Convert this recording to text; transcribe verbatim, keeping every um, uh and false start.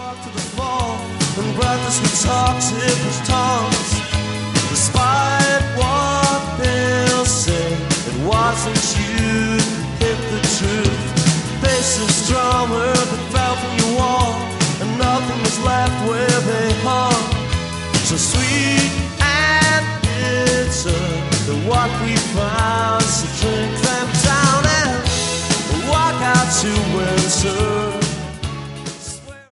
walked to the fall and brothers with toxic tongues. Despite what they'll say, it wasn't you who hit the truth. Bassist drummer that fell from your wall, and nothing was left where they hung. So sweet and bitter, that what we found. So drink them down and walk out to winter.